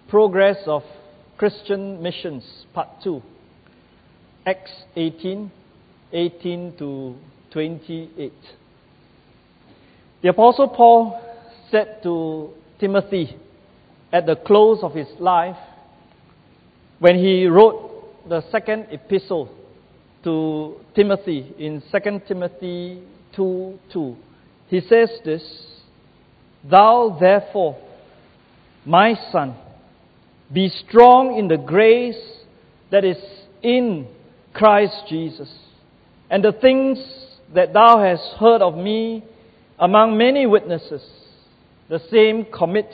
Progress of Christian Missions, Part 2, Acts 18, 18 to 28. The Apostle Paul said to Timothy at the close of his life, when he wrote the second epistle to Timothy in 2 Timothy 2:2, he says this: "Thou therefore, my son, be strong in the grace that is in Christ Jesus, and the things that thou hast heard of me among many witnesses, the same commit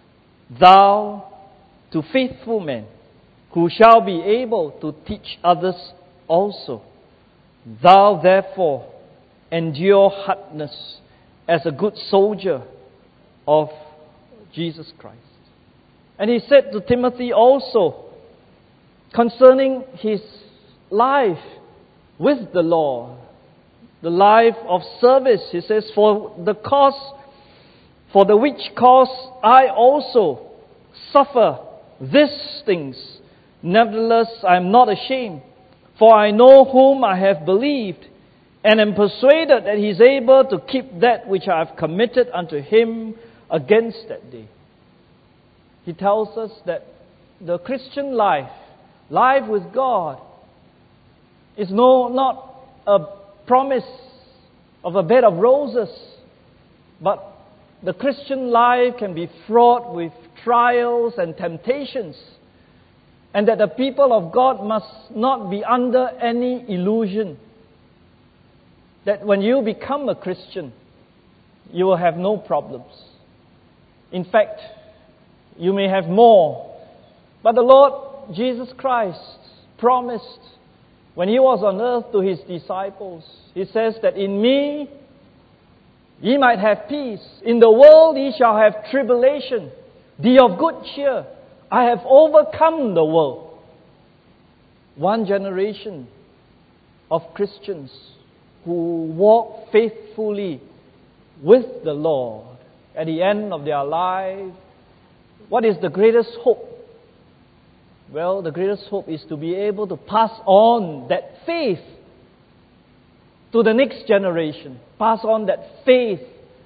thou to faithful men, who shall be able to teach others also. Thou therefore endure hardness as a good soldier of Jesus Christ." And he said to Timothy also concerning his life with the Lord, the life of service, he says, "For the which cause I also suffer these things. Nevertheless, I am not ashamed, for I know whom I have believed, and am persuaded that he is able to keep that which I have committed unto him against that day." He tells us that the Christian life with God, is not a promise of a bed of roses, but the Christian life can be fraught with trials and temptations, and that the people of God must not be under any illusion that when you become a Christian, you will have no problems. In fact, you may have more. But the Lord Jesus Christ promised when He was on earth to His disciples, He says that in me ye might have peace. In the world ye shall have tribulation. Be of good cheer. I have overcome the world. One generation of Christians who walk faithfully with the Lord at the end of their life. What is the greatest hope? Well, the greatest hope is to be able to pass on that faith to the next generation. Pass on that faith.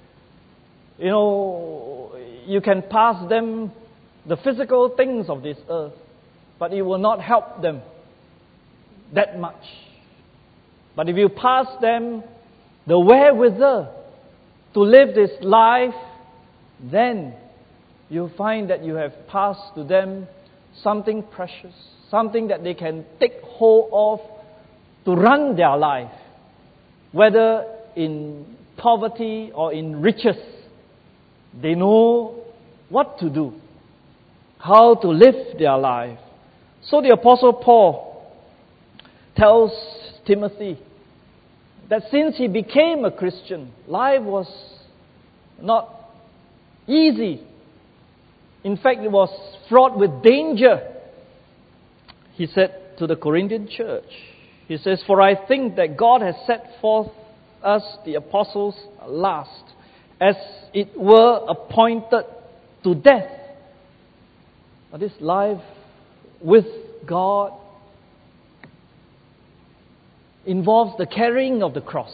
You can pass them the physical things of this earth, but it will not help them that much. But if you pass them the wherewithal to live this life, then you'll find that you have passed to them something precious, something that they can take hold of to run their life, whether in poverty or in riches. They know what to do, how to live their life. So the Apostle Paul tells Timothy that since he became a Christian, life was not easy. In fact, it was fraught with danger. He said to the Corinthian church, he says, "For I think that God has set forth us, the apostles, last, as it were appointed to death." But this life with God involves the carrying of the cross,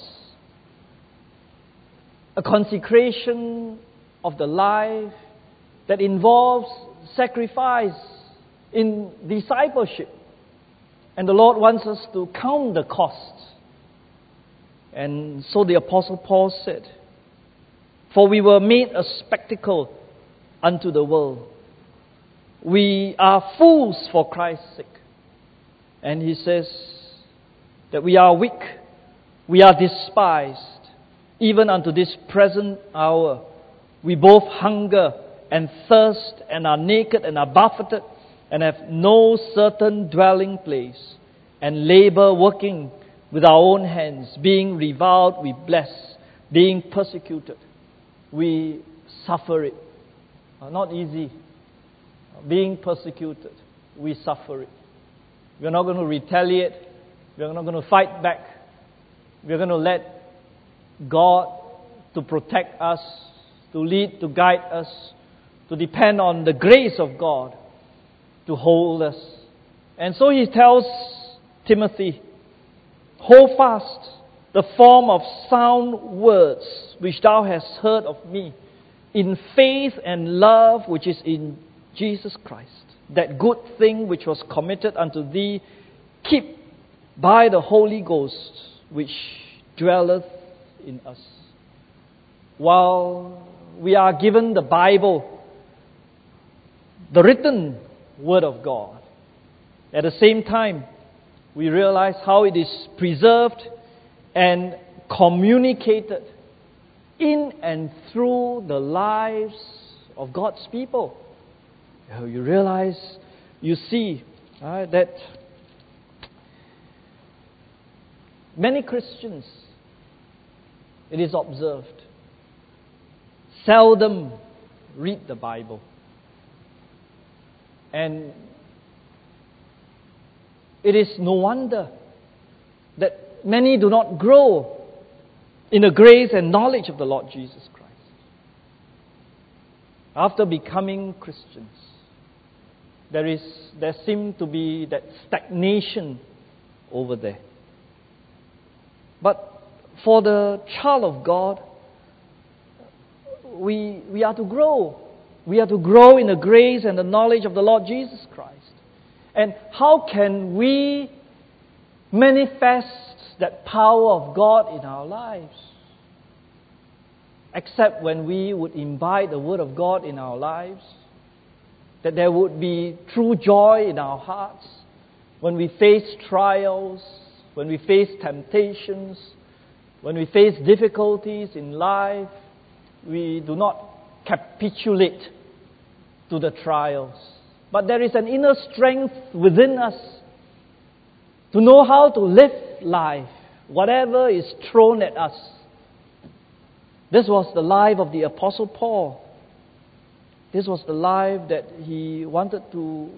a consecration of the life that involves sacrifice in discipleship. And the Lord wants us to count the costs. And so the Apostle Paul said, "For we were made a spectacle unto the world. We are fools for Christ's sake." And he says that we are weak, we are despised, even unto this present hour. We both hunger and thirst, and are naked, and are buffeted, and have no certain dwelling place, and labor working with our own hands. Being reviled, we bless. Being persecuted, we suffer it. Not easy. Being persecuted, we suffer it. We're not going to retaliate. We're not going to fight back. We're going to let God to protect us, to lead, to guide us, to depend on the grace of God. to hold us. And so he tells Timothy, hold fast the form of sound words which thou hast heard of me, in faith and love which is in Jesus Christ. That good thing which was committed unto thee, keep by the Holy Ghost which dwelleth in us. While we are given the Bible, the written Word of God, at the same time, we realize how it is preserved and communicated in and through the lives of God's people. You realize, you see that many Christians, it is observed, seldom read the Bible. And it is no wonder that many do not grow in the grace and knowledge of the Lord Jesus Christ. After becoming Christians, there seems to be that stagnation over there. But for the child of God, we are to grow. We are to grow in the grace and the knowledge of the Lord Jesus Christ. And how can we manifest that power of God in our lives? Except when we would imbibe the Word of God in our lives, that there would be true joy in our hearts when we face trials, when we face temptations, when we face difficulties in life. We do not capitulate to the trials, but there is an inner strength within us to know how to live life, whatever is thrown at us. This was the life of the Apostle Paul. This was the life that he wanted to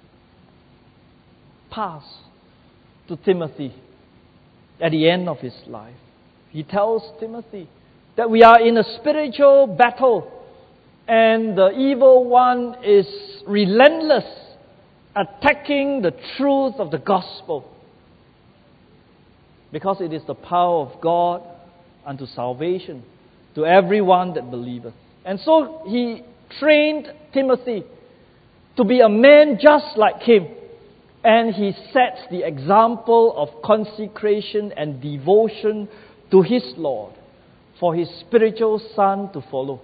pass to Timothy at the end of his life. He tells Timothy that we are in a spiritual battle, and the evil one is relentless, attacking the truth of the gospel, because it is the power of God unto salvation to everyone that believeth. And so he trained Timothy to be a man just like him, and he sets the example of consecration and devotion to his Lord for his spiritual son to follow.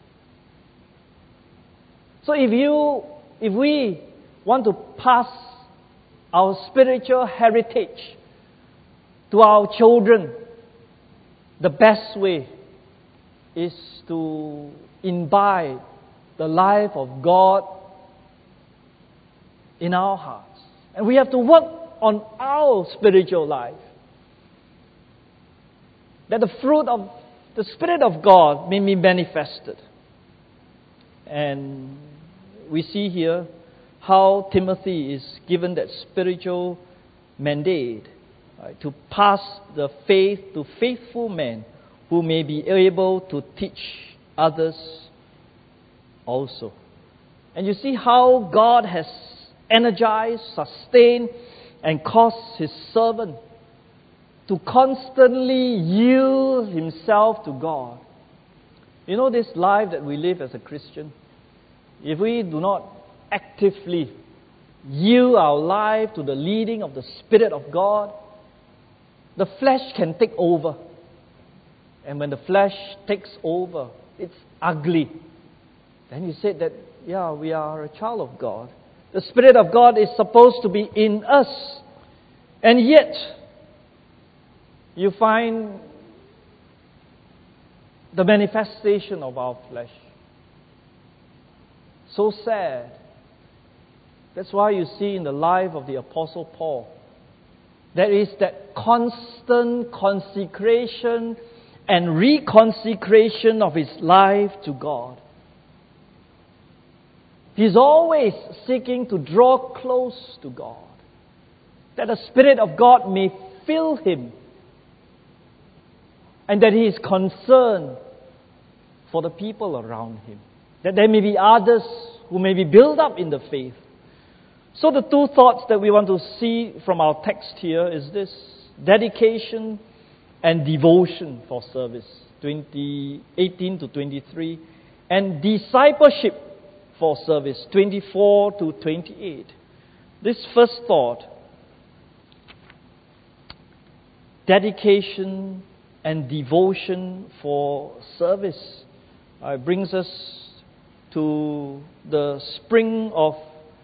So if we want to pass our spiritual heritage to our children, the best way is to imbibe the life of God in our hearts. And we have to work on our spiritual life, that the fruit of the Spirit of God may be manifested. And we see here how Timothy is given that spiritual mandate, right, to pass the faith to faithful men who may be able to teach others also. And you see how God has energized, sustained, and caused His servant to constantly yield himself to God. You know, this life that we live as a Christian, if we do not actively yield our life to the leading of the Spirit of God, the flesh can take over. And when the flesh takes over, it's ugly. Then you say that, yeah, we are a child of God. The Spirit of God is supposed to be in us. And yet, you find the manifestation of our flesh. So sad. That's why you see in the life of the Apostle Paul, there is that constant consecration and reconsecration of his life to God. He's always seeking to draw close to God, that the Spirit of God may fill him, and that he is concerned for the people around him, that there may be others who may be built up in the faith. So the two thoughts that we want to see from our text here is this: dedication and devotion for service, 18 to 23, and discipleship for service, 24 to 28. This first thought, dedication and devotion for service, brings us to the spring of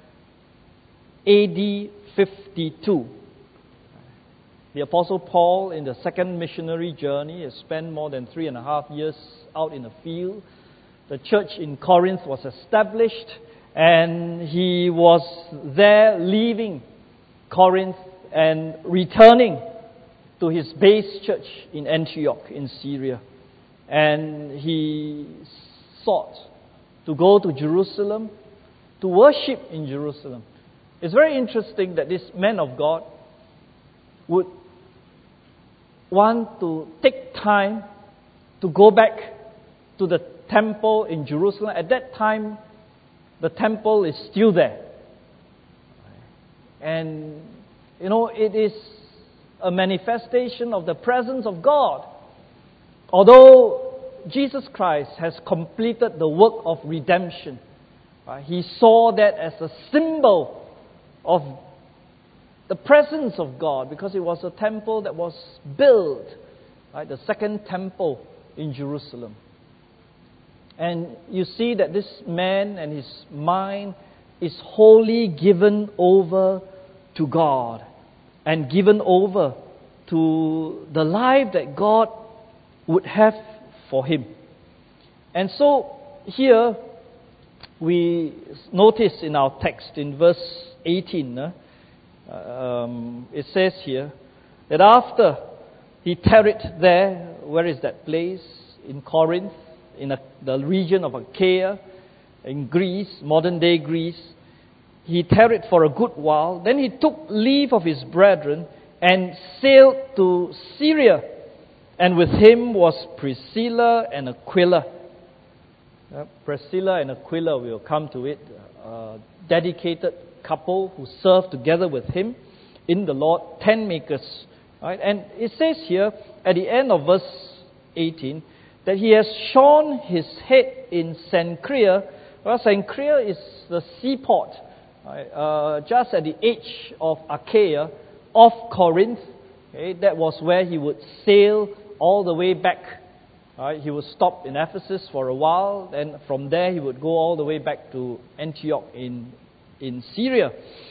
AD 52. The Apostle Paul, in the second missionary journey, has spent more than 3.5 years out in the field. The church in Corinth was established, and he was there leaving Corinth and returning to his base church in Antioch in Syria. And he sought to go to Jerusalem, to worship in Jerusalem. It's very interesting that this man of God would want to take time to go back to the temple in Jerusalem. At that time, the temple is still there. And, it is a manifestation of the presence of God. Although Jesus Christ has completed the work of redemption, he saw that as a symbol of the presence of God, because it was a temple that was built, the second temple in Jerusalem. And you see that this man and his mind is wholly given over to God and given over to the life that God would have for him. And so here we notice in our text in verse 18, it says here that after he tarried there, where is that place? In Corinth, in the region of Achaia, in Greece, modern-day Greece. He tarried for a good while. Then he took leave of his brethren and sailed to Syria. And with him was Priscilla and Aquila. Priscilla and Aquila, we will come to it, a dedicated couple who served together with him in the Lord, tent makers. Right? And it says here, at the end of verse 18, that he has shorn his head in Cenchrea. Well, Cenchrea is the seaport, just at the edge of Achaia, off Corinth. Okay? That was where he would sail all the way back. Right? He would stop in Ephesus for a while, then from there he would go all the way back to Antioch in Syria.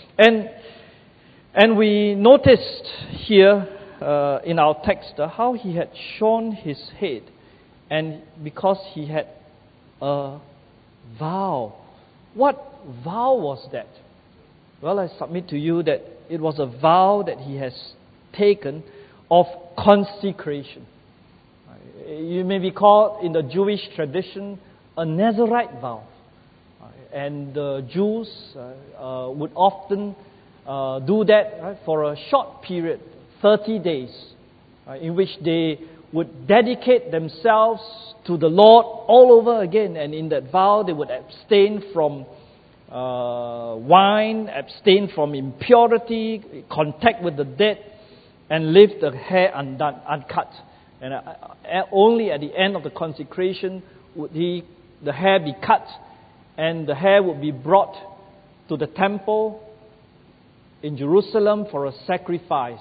And we noticed here in our text how he had shorn his head, and because he had a vow. What vow was that? Well, I submit to you that it was a vow that he has taken of consecration. You may be called in the Jewish tradition a Nazirite vow. And the Jews would often do that for a short period, 30 days, in which they would dedicate themselves to the Lord all over again. And in that vow, they would abstain from wine, abstain from impurity, contact with the dead, and leave the hair uncut. And only at the end of the consecration would the hair be cut, and the hair would be brought to the temple in Jerusalem for a sacrifice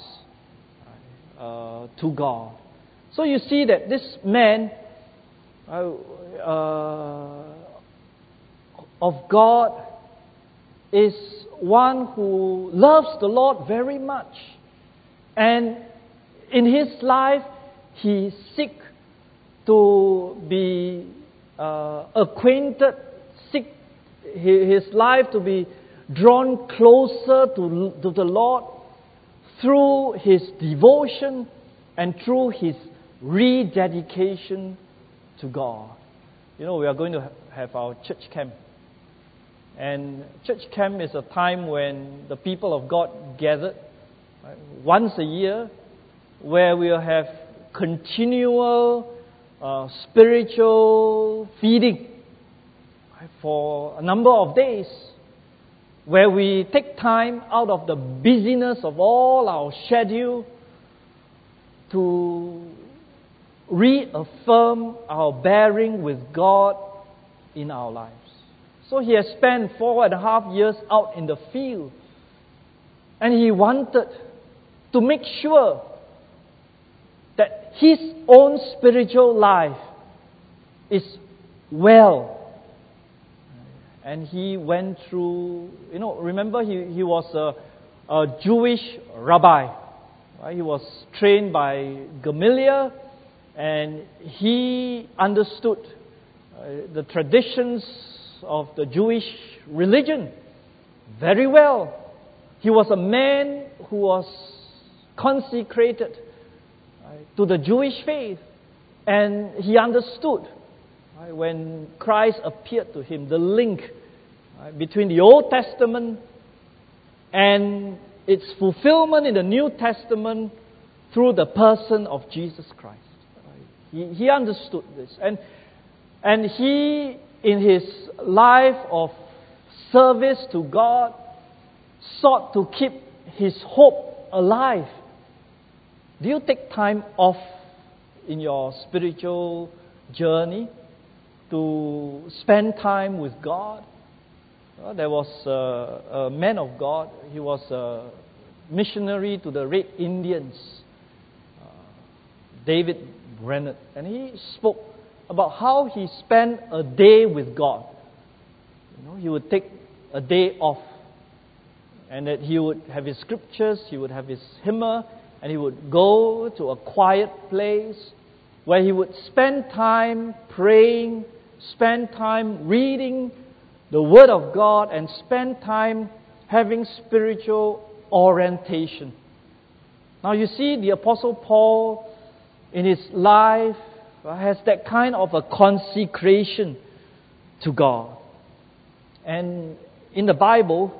to God. So you see that this man of God is one who loves the Lord very much. And in his life, he seeks to be acquainted, seek his life to be drawn closer to the Lord through his devotion and through his rededication to God. We are going to have our church camp. And church camp is a time when the people of God gathered once a year, where we will have continual spiritual feeding for a number of days. where we take time out of the busyness of all our schedule to reaffirm our bearing with God in our lives. So he has spent 4.5 years out in the field, and he wanted to make sure that his own spiritual life is well. And he went through, remember he was a Jewish rabbi. Right? He was trained by Gamaliel, and he understood the traditions of the Jewish religion very well. He was a man who was consecrated to the Jewish faith, and he understood when Christ appeared to him the link between the Old Testament and its fulfillment in the New Testament through the person of Jesus Christ. He understood this, and he, in his life of service to God, sought to keep his hope alive. Do you take time off in your spiritual journey to spend time with God? There was a man of God. He was a missionary to the Red Indians, David Brainerd, and he spoke about how he spent a day with God. He would take a day off, and that he would have his scriptures, he would have his hymner, and he would go to a quiet place where he would spend time praying, spend time reading the Word of God, and spend time having spiritual orientation. Now you see, the Apostle Paul in his life has that kind of a consecration to God. And in the Bible,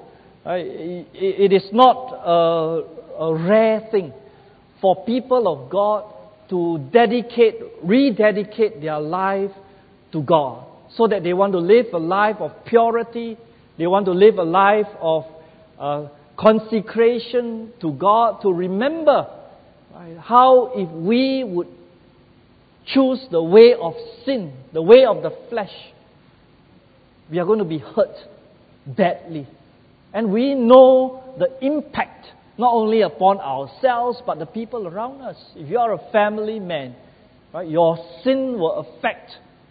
it is not a rare thing for people of God to rededicate their life to God, so that they want to live a life of purity, they want to live a life of consecration to God, to remember how if we would choose the way of sin, the way of the flesh, we are going to be hurt badly. And we know the impact not only upon ourselves but the people around us. If you are a family man, right, your sin will affect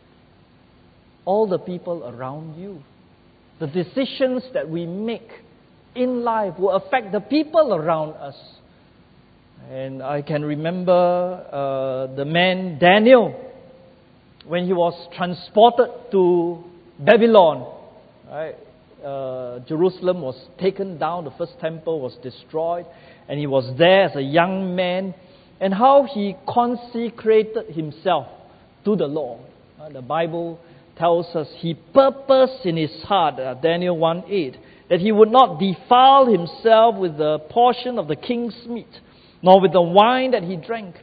all the people around you. The decisions that we make in life will affect the people around us. And I can remember the man Daniel, when he was transported to Babylon. Right? Jerusalem was taken down, the first temple was destroyed, and he was there as a young man, and how he consecrated himself to the Lord. The Bible tells us he purposed in his heart, Daniel 1:8, that he would not defile himself with the portion of the king's meat, nor with the wine that he drank.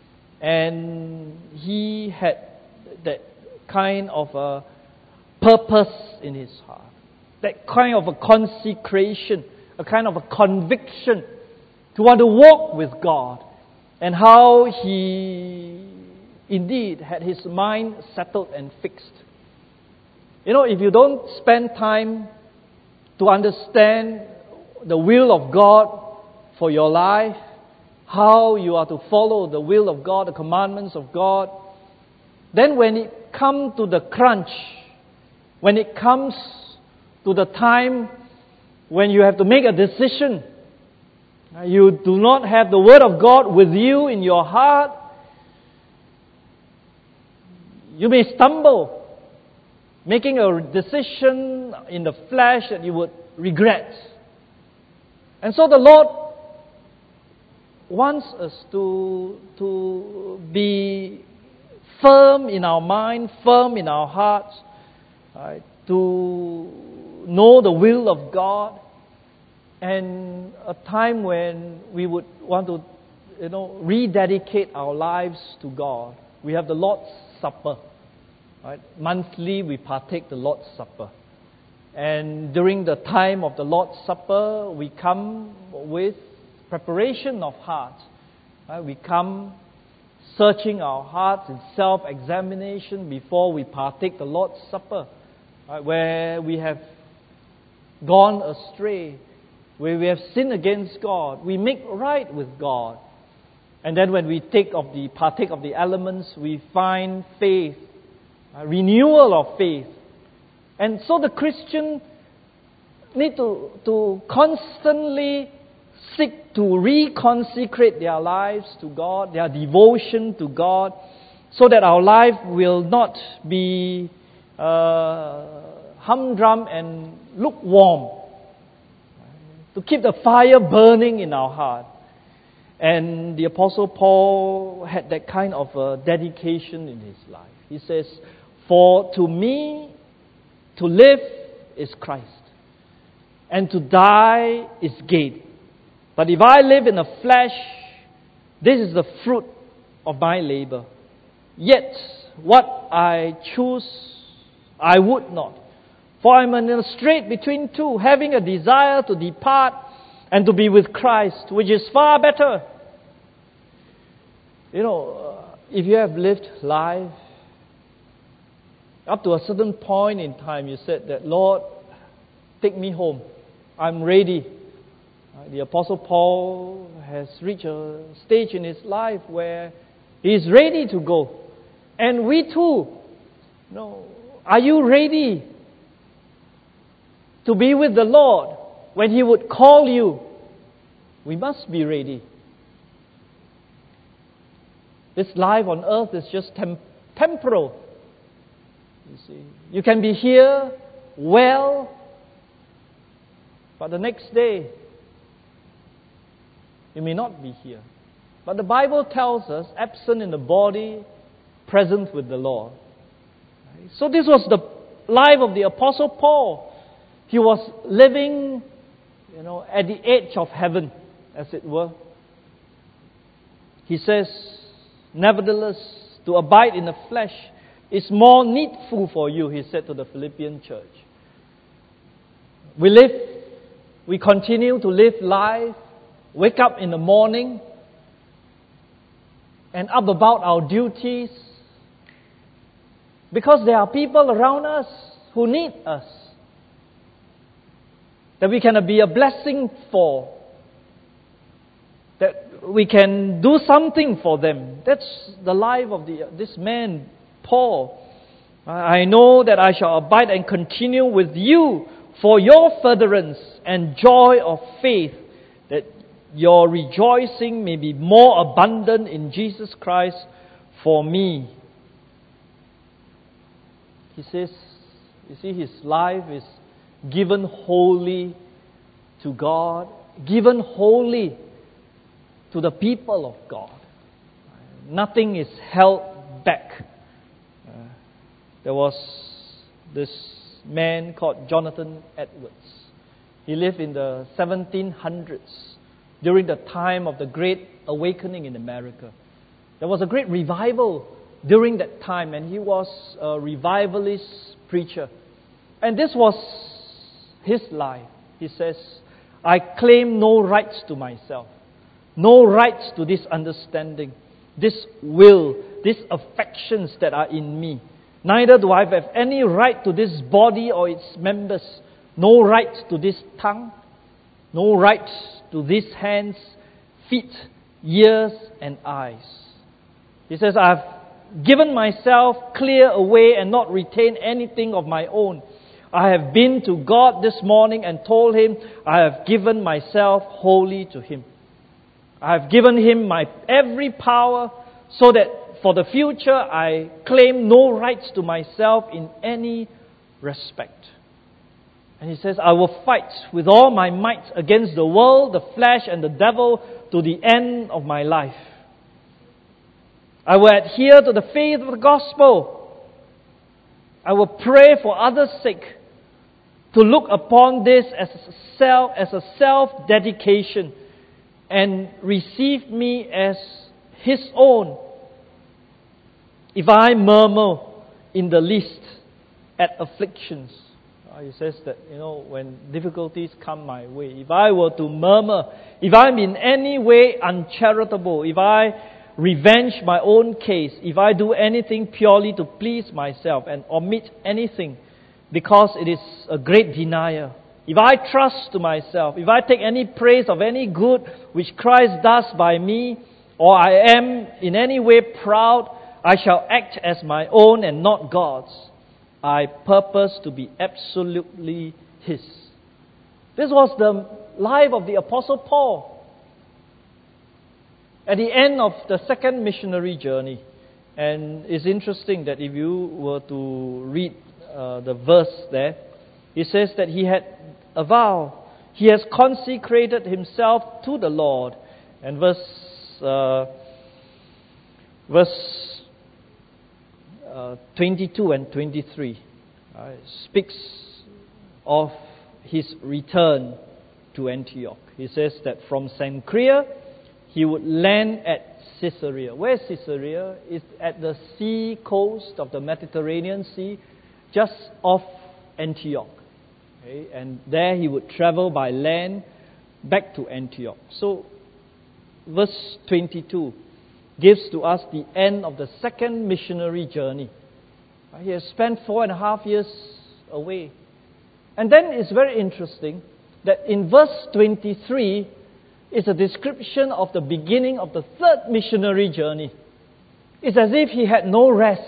And he had that kind of a purpose in his heart, that kind of a consecration, a kind of a conviction to want to walk with God, and how he indeed had his mind settled and fixed. If you don't spend time to understand the will of God for your life, how you are to follow the will of God, the commandments of God, then when it comes to the crunch, when it comes to the time when you have to make a decision, you do not have the Word of God with you in your heart, you may stumble, making a decision in the flesh that you would regret. And so the Lord wants us to be firm in our mind, firm in our hearts, right, to know the will of God, and a time when we would want to, rededicate our lives to God. We have the Lord's Supper. Right? Monthly we partake the Lord's Supper. And during the time of the Lord's Supper, we come with preparation of heart. We come searching our hearts in self-examination before we partake the Lord's Supper, where we have gone astray, where we have sinned against God. We make right with God. And then when we partake of the elements, we find faith, renewal of faith. And so the Christian need to constantly seek to reconsecrate their lives to God, their devotion to God, so that our life will not be humdrum and lukewarm. To keep the fire burning in our heart. And the Apostle Paul had that kind of dedication in his life. He says, "For to me, to live is Christ, and to die is gain. But if I live in the flesh, this is the fruit of my labor. Yet what I choose, I would not. For I am in a strait between two, having a desire to depart and to be with Christ, which is far better." If you have lived life, up to a certain point in time, you said that, "Lord, take me home. I'm ready." The Apostle Paul has reached a stage in his life where he is ready to go. And we too, are you ready to be with the Lord when He would call you? We must be ready. This life on earth is just temporal. You see, you can be here well, but the next day you may not be here. But the Bible tells us, absent in the body, present with the Lord. So this was the life of the Apostle Paul. He was living, at the edge of heaven, as it were. He says, "Nevertheless, to abide in the flesh is more needful for you," he said to the Philippian church. We continue to live life, wake up in the morning, and up about our duties, because there are people around us who need us, that we can be a blessing for, that we can do something for them. That's the life of this man, Paul. "I know that I shall abide and continue with you for your furtherance and joy of faith, that your rejoicing may be more abundant in Jesus Christ for me." He says, you see, his life is given wholly to God, given wholly to the people of God. Nothing is held back. There was this man called Jonathan Edwards. He lived in the 1700s, during the time of the Great Awakening in America. There was a great revival during that time, and he was a revivalist preacher. And this was his life. He says, "I claim no rights to myself, no rights to this understanding, this will, these affections that are in me. Neither do I have any right to this body or its members, no right to this tongue, no right to these hands, feet, ears, and eyes." He says, "I've given myself clear away and not retain anything of my own. I have been to God this morning and told Him I have given myself wholly to Him. I have given Him my every power, so that for the future I claim no rights to myself in any respect." And he says, "I will fight with all my might against the world, the flesh, and the devil to the end of my life. I will adhere to the faith of the gospel. I will pray for others' sake, to look upon this as a self-dedication, and receive me as His own. If I murmur in the least at afflictions," He says that, when difficulties come my way, if I were to murmur, if I'm in any way uncharitable, if I revenge my own case, if I do anything purely to please myself and omit anything because it is a great denier, if I trust to myself, if I take any praise of any good which Christ does by me, or I am in any way proud, I shall act as my own and not God's. I purpose to be absolutely His. This was the life of the Apostle Paul at the end of the second missionary journey. And it's interesting that if you were to read the verse there, it says that he had a vow. He has consecrated himself to the Lord. And verse 22 and 23 speaks of his return to Antioch. He says that from Cenchrea he would land at Caesarea. Where is Caesarea? It's at the sea coast of the Mediterranean Sea, just off Antioch. Okay? And there he would travel by land back to Antioch. So verse 22 gives to us the end of the second missionary journey. He has spent 4.5 years away. And then it's very interesting that in verse 23 is a description of the beginning of the third missionary journey. It's as if he had no rest.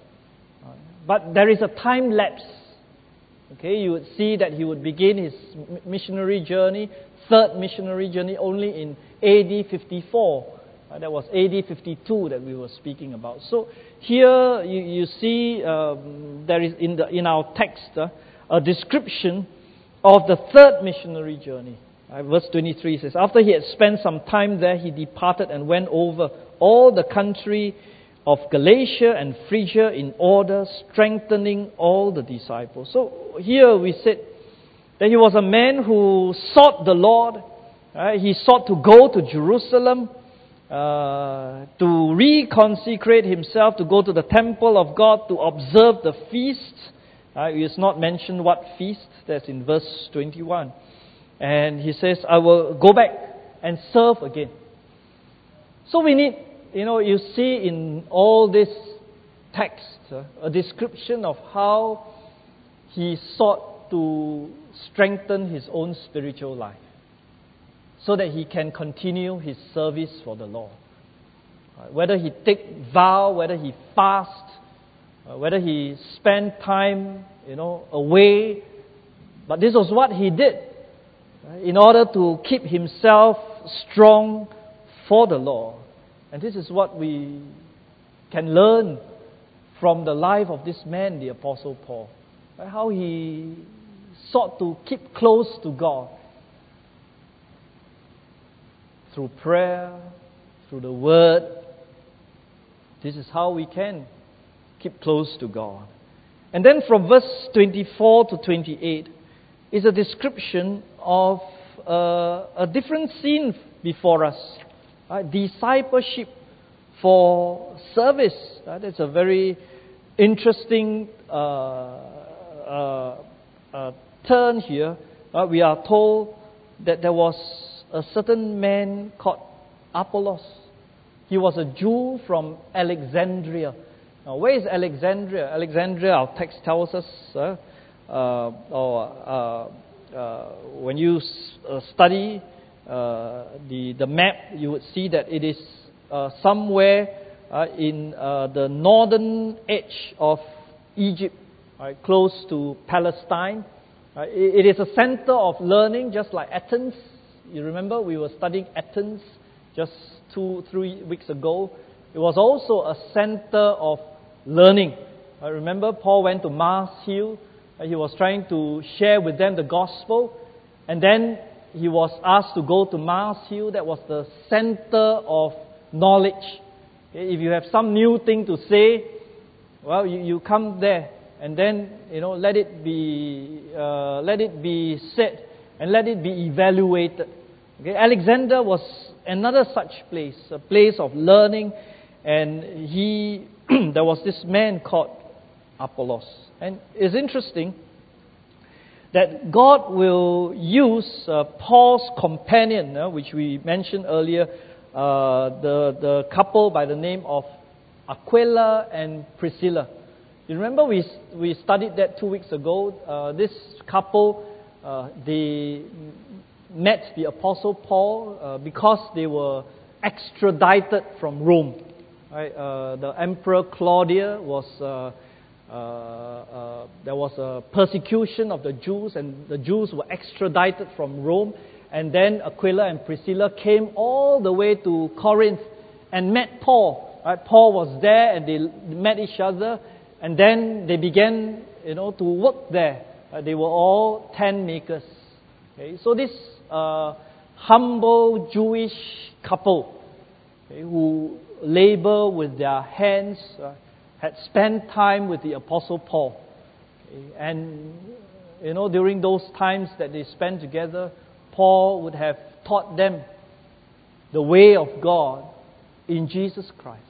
But there is a time lapse. Okay, you would see that he would begin his missionary journey, third missionary journey, only in AD 54. That was AD 52 that we were speaking about. So here you see there is in our text a description of the third missionary journey. Verse 23 says, after he had spent some time there, he departed and went over all the country of Galatia and Phrygia in order, strengthening all the disciples. So here we said that he was a man who sought the Lord. He sought to go to Jerusalem, to reconsecrate himself, to go to the temple of God, to observe the feast. It is not mentioned what feast. That's in verse 21. And he says, I will go back and serve again. So we need, you see in all this text, a description of how he sought to strengthen his own spiritual life, so that he can continue his service for the Lord. Whether he take vow, whether he fast, whether he spend time, away. But this was what he did in order to keep himself strong for the Lord. And this is what we can learn from the life of this man, the Apostle Paul. How he sought to keep close to God. Through prayer, through the Word. This is how we can keep close to God. And then from verse 24 to 28 is a description of a different scene before us. Discipleship for service. That's a very interesting turn here. We are told that there was a certain man called Apollos. He was a Jew from Alexandria. Now, where is Alexandria? Alexandria, our text tells us, when you study the map, you would see that it is somewhere in the northern edge of Egypt, close to Palestine. It is a center of learning, just like Athens. You remember we were studying Athens just 2-3 weeks ago. It was also a center of learning. I remember Paul went to Mars Hill. He was trying to share with them the gospel. And then he was asked to go to Mars Hill. That was the center of knowledge. If you have some new thing to say, well, you come there. And then, let it be said and let it be evaluated. Okay? Alexander was another such place, a place of learning. And there was this man called Apollos. And it's interesting that God will use Paul's companion, which we mentioned earlier, the couple by the name of Aquila and Priscilla. You remember we studied that 2 weeks ago. This couple, they met the Apostle Paul because they were extradited from Rome. Right? The Emperor Claudius was there was a persecution of the Jews, and the Jews were extradited from Rome. And then Aquila and Priscilla came all the way to Corinth and met Paul. Right? Paul was there, and they met each other, and then they began, to work there. They were all tent makers. Okay? So this humble Jewish couple, who labor with their hands, had spent time with the Apostle Paul. Okay? And, during those times that they spent together, Paul would have taught them the way of God in Jesus Christ.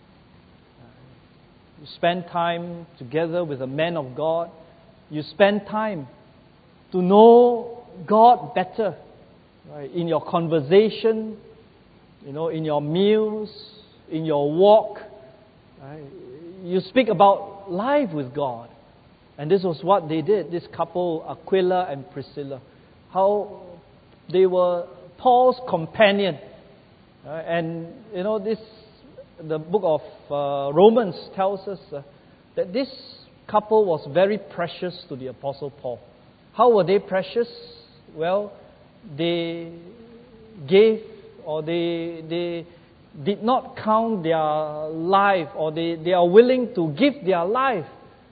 You spend time together with a man of God. You spend time to know God better, right? In your conversation, in your meals, in your walk. Right? You speak about life with God. And this was what they did, this couple, Aquila and Priscilla. How they were Paul's companion. And, the book of Romans tells us that this couple was very precious to the Apostle Paul. How were they precious? Well, they gave, or they did not count their life, or they are willing to give their life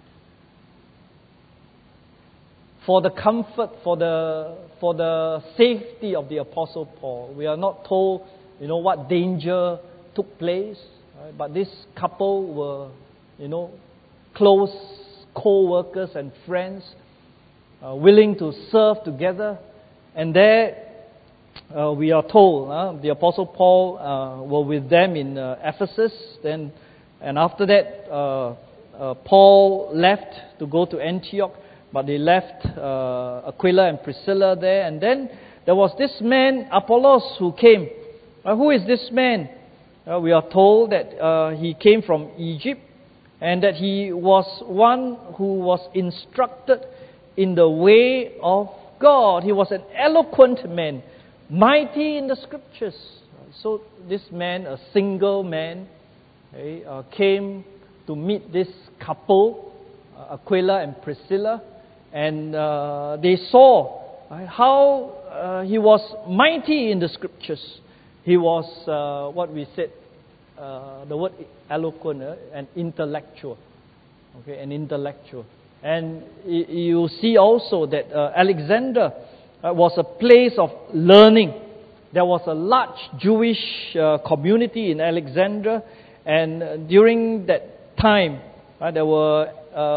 for the comfort, for the safety of the Apostle Paul. We are not told, what danger took place, right? But this couple were, close co-workers and friends, willing to serve together. And there, we are told the Apostle Paul were with them in Ephesus. And after that, Paul left to go to Antioch, but they left Aquila and Priscilla there. And then there was this man, Apollos, who came. Who is this man? We are told that he came from Egypt, and that he was one who was instructed in the way of God. He was an eloquent man, mighty in the Scriptures. So this man, a single man, came to meet this couple, Aquila and Priscilla, and they saw how he was mighty in the Scriptures. He was what we said, the word eloquent, an intellectual. Okay, an intellectual. And you see also that Alexander was a place of learning. There was a large Jewish community in Alexandria, and during that time, there were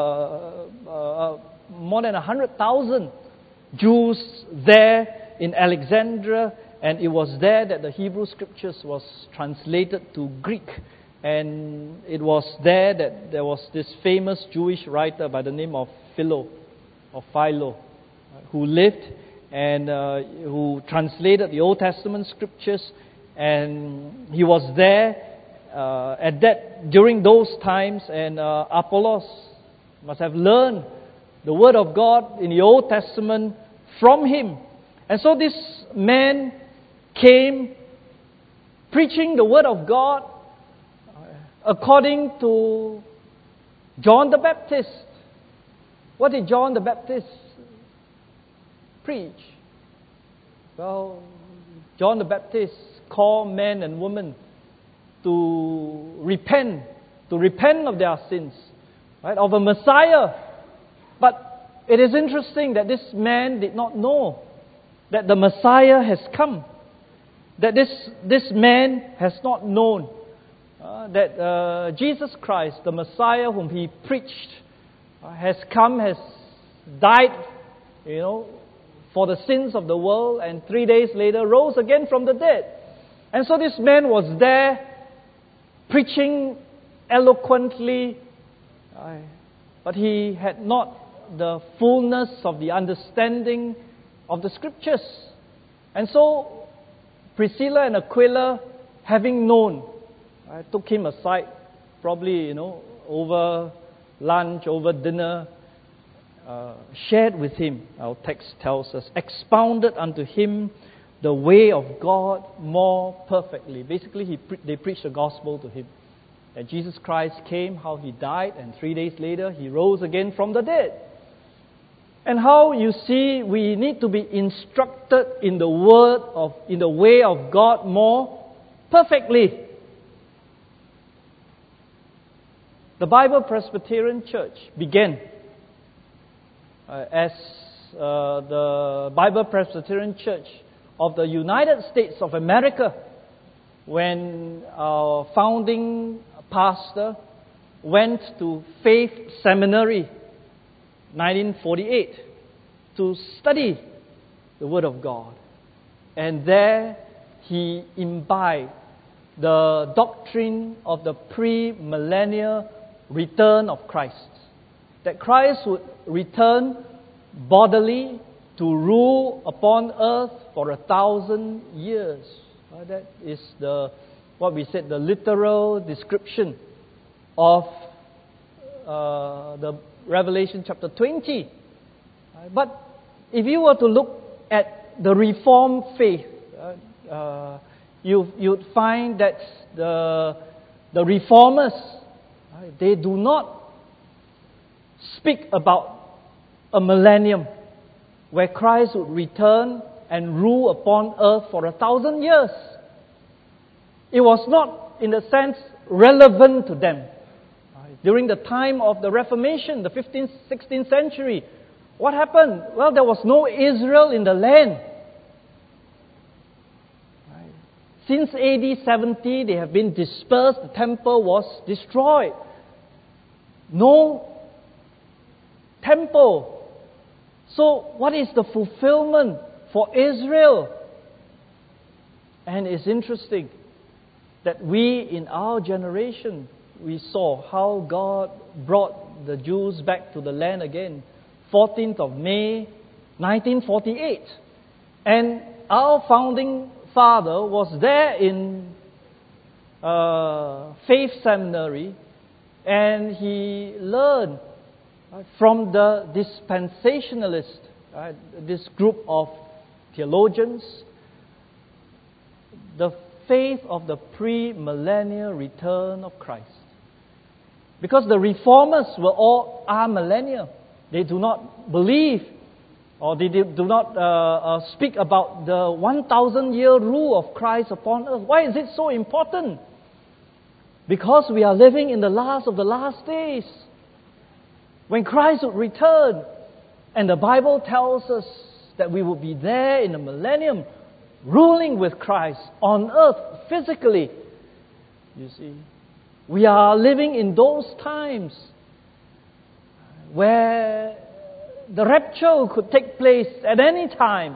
more than 100,000 Jews there in Alexandria, and it was there that the Hebrew Scriptures was translated to Greek. And it was there that there was this famous Jewish writer by the name of Philo, who lived and who translated the Old Testament Scriptures. And he was there during those times, and Apollos must have learned the Word of God in the Old Testament from him. And so this man came preaching the Word of God according to John the Baptist. What did John the Baptist preach? Well, John the Baptist called men and women to repent of their sins, right, of a Messiah. But it is interesting that this man did not know that the Messiah has come. That this man has not known that Jesus Christ, the Messiah whom he preached, has come, has died, for the sins of the world, and 3 days later rose again from the dead. And so this man was there preaching eloquently, but he had not the fullness of the understanding of the Scriptures. And so Priscilla and Aquila, having known, I took him aside, probably, over lunch, over dinner, shared with him, our text tells us, expounded unto him the way of God more perfectly. Basically, they preached the gospel to him. That Jesus Christ came, how He died, and 3 days later He rose again from the dead. And how, you see, we need to be instructed in the way of God more perfectly. The Bible Presbyterian Church began as the Bible Presbyterian Church of the United States of America, when our founding pastor went to Faith Seminary 1948 to study the Word of God. And there he imbibed the doctrine of the pre-millennial return of Christ. That Christ would return bodily to rule upon earth for 1,000 years. That is what we said, the literal description of the Revelation chapter 20. But if you were to look at the Reformed faith, you'd find that the Reformers, they do not speak about a millennium where Christ would return and rule upon earth for 1,000 years. It was not, in a sense, relevant to them. During the time of the Reformation, the 15th, 16th century, what happened? Well, there was no Israel in the land. Since AD 70, they have been dispersed. The temple was destroyed. No temple. So, what is the fulfillment for Israel? And it's interesting that we, in our generation, we saw how God brought the Jews back to the land again, 14th of May, 1948. And our founding father was there in Faith Seminary, and he learned from the dispensationalists, this group of theologians, the faith of the pre-millennial return of Christ. Because the Reformers were all amillennial. They do not believe, or they do not speak about the 1,000-year rule of Christ upon earth. Why is it so important? Because we are living in the last of the last days, when Christ would return. And the Bible tells us that we will be there in the millennium, ruling with Christ on earth physically. You see, we are living in those times where the rapture could take place at any time.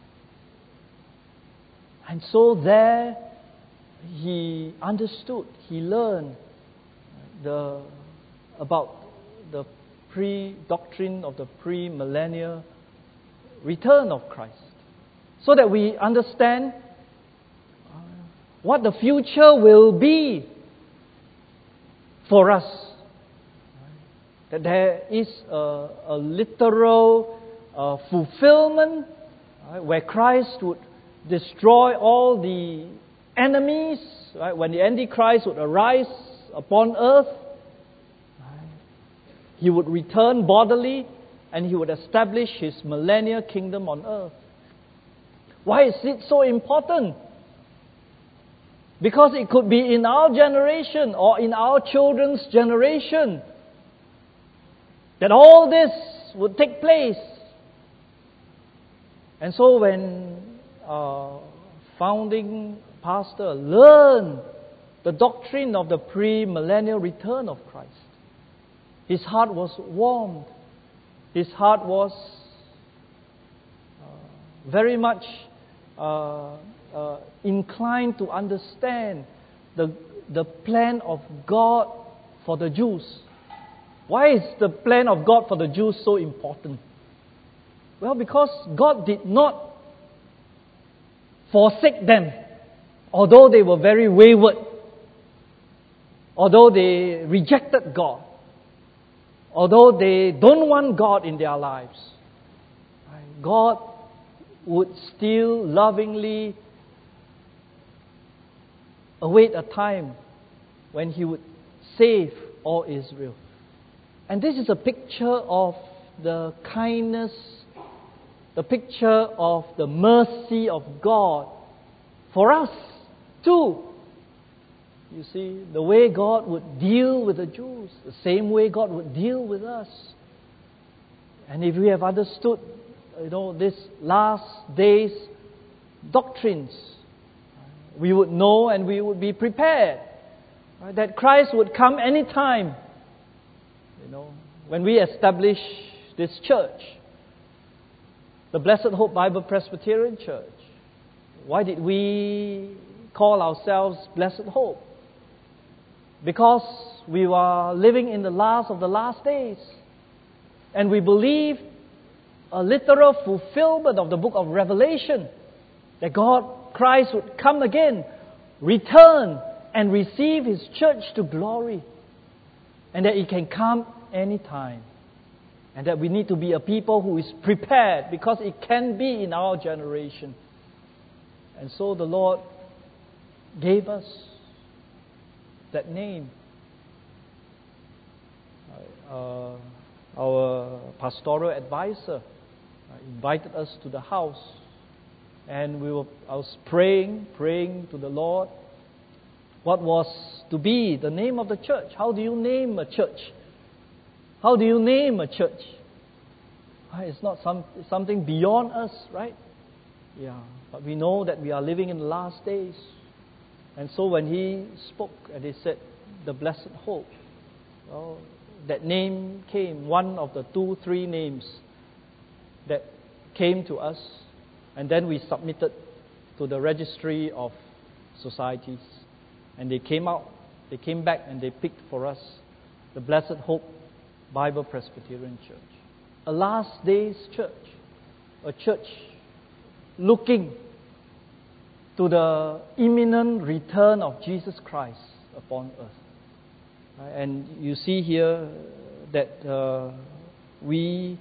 And so there he understood, he learned about the doctrine of the pre-millennial return of Christ, so that we understand what the future will be for us. That there is a literal fulfillment where Christ would destroy all the enemies, when the Antichrist would arise upon earth. He would return bodily and he would establish his millennial kingdom on earth. Why is it so important? Because it could be in our generation or in our children's generation that all this would take place. And so when our founding pastor learned the doctrine of the pre-millennial return of Christ, his heart was warmed. His heart was very much inclined to understand the plan of God for the Jews. Why is the plan of God for the Jews so important? Well, because God did not forsake them, although they were very wayward, although they rejected God, although they don't want God in their lives. God would still lovingly await a time when He would save all Israel. And this is a picture of the kindness, the picture of the mercy of God for us too. You see, the way God would deal with the Jews, the same way God would deal with us. And if we have understood, this last days doctrines, we would know and we would be prepared, right, that Christ would come anytime. When we establish this church, the Blessed Hope Bible Presbyterian Church, why did we call ourselves Blessed Hope? Because we were living in the last of the last days. And we believe a literal fulfillment of the book of Revelation, that Christ would come again, return, and receive His church to glory. And that He can come anytime. And that we need to be a people who is prepared, because it can be in our generation. And so the Lord gave us that name. Our pastoral advisor invited us to the house, and I was praying to the Lord what was to be the name of the church. How do you name a church? How do you name a church? It's not something beyond us, right? Yeah, but we know that we are living in the last days. And so when He spoke and He said, the Blessed Hope, well, that name came, one of the 2-3 names that came to us, and then we submitted to the registry of societies, and they came back and they picked for us the Blessed Hope Bible Presbyterian Church, a last days church, a church looking to the imminent return of Jesus Christ upon earth. And you see here that we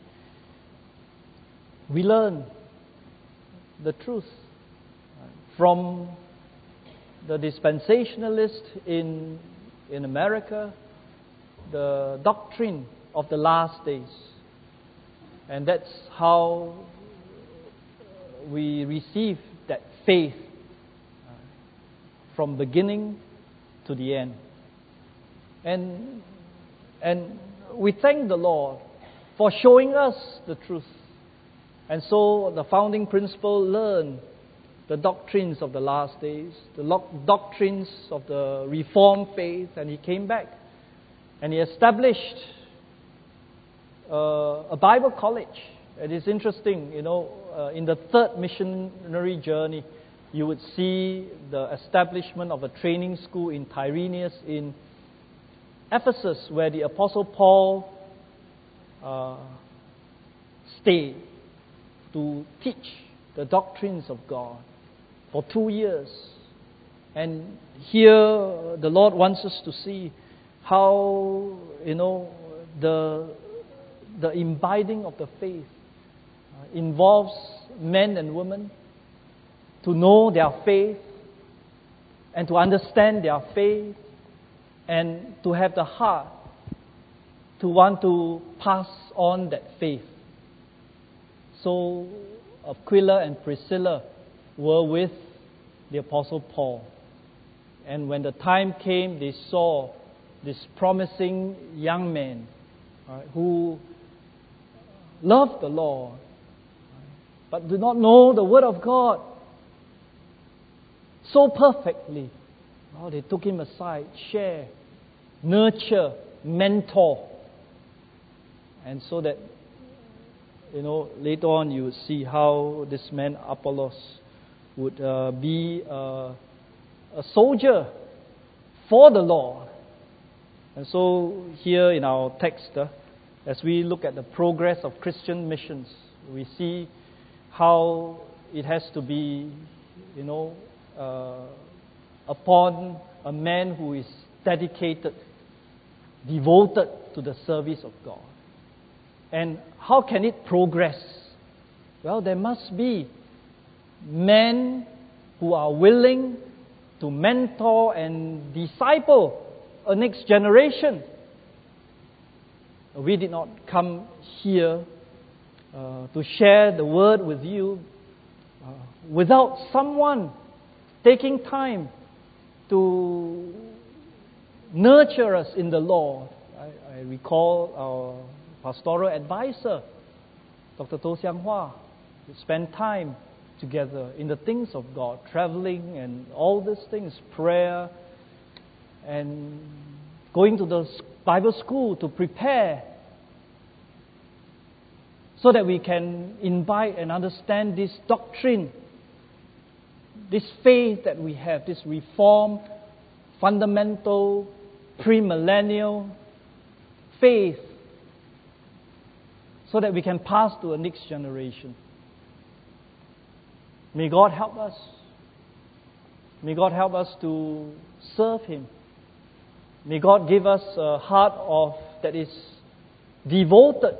learn the truth from the dispensationalist in America, the doctrine of the last days. And that's how we receive that faith from beginning to the end. And we thank the Lord for showing us the truth. And so the founding principle learned the doctrines of the last days, the doctrines of the Reformed faith, and he came back and he established a Bible college. It is interesting, in the third missionary journey, you would see the establishment of a training school in Tyrannus in Ephesus, where the Apostle Paul stayed to teach the doctrines of God for 2 years. And here the Lord wants us to see how, the imbibing of the faith involves men and women to know their faith and to understand their faith and to have the heart to want to pass on that faith. So Aquila and Priscilla were with the Apostle Paul. And when the time came, they saw this promising young man who loved the Lord but did not know the Word of God so perfectly. They took him aside, share, nurture, mentor. And so that, later on you would see how this man Apollos would be a soldier for the Lord. And so here in our text, as we look at the progress of Christian missions, we see how it has to be, upon a man who is dedicated, devoted to the service of God. And how can it progress? Well, there must be men who are willing to mentor and disciple a next generation. We did not come here to share the word with you without someone taking time to nurture us in the Lord. I recall our pastoral advisor, Dr. To Siang Hua, to spend time together in the things of God, traveling and all these things, prayer, and going to the Bible school to prepare so that we can invite and understand this doctrine, this faith that we have, this reformed, fundamental, premillennial faith, so that we can pass to a next generation. May God help us. May God help us to serve Him. May God give us a heart that is devoted,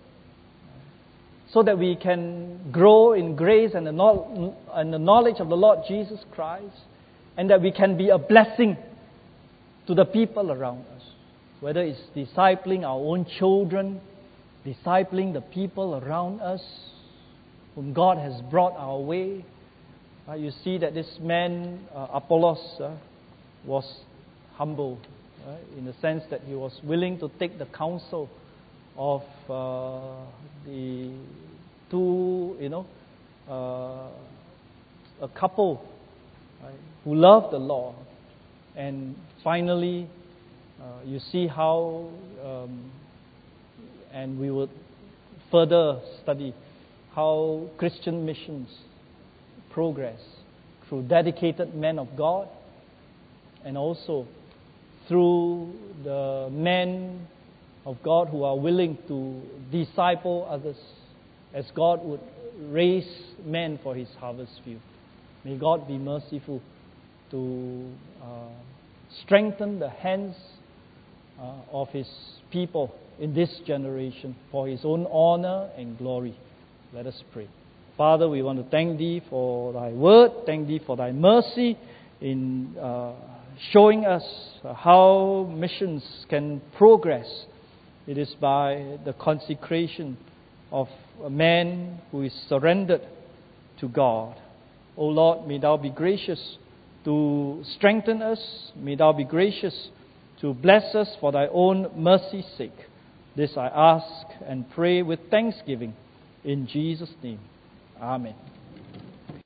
so that we can grow in grace and the knowledge of the Lord Jesus Christ, and that we can be a blessing to the people around us, whether it's discipling our own children, discipling the people around us whom God has brought our way. You see that this man, Apollos, was humble, in the sense that he was willing to take the counsel of the two, a couple, who loved the Lord. And finally, you see how, and we would further study how Christian missions progress through dedicated men of God, and also through the men of God who are willing to disciple others, as God would raise men for His harvest field. May God be merciful to strengthen the hands of His people in this generation for His own honor and glory. Let us pray. Father, we want to thank Thee for Thy word, thank Thee for Thy mercy in showing us how missions can progress. It is by the consecration of a man who is surrendered to God. O Lord, may Thou be gracious to strengthen us. May Thou be gracious to bless us for Thy own mercy's sake. This I ask and pray with thanksgiving in Jesus' name. Amen.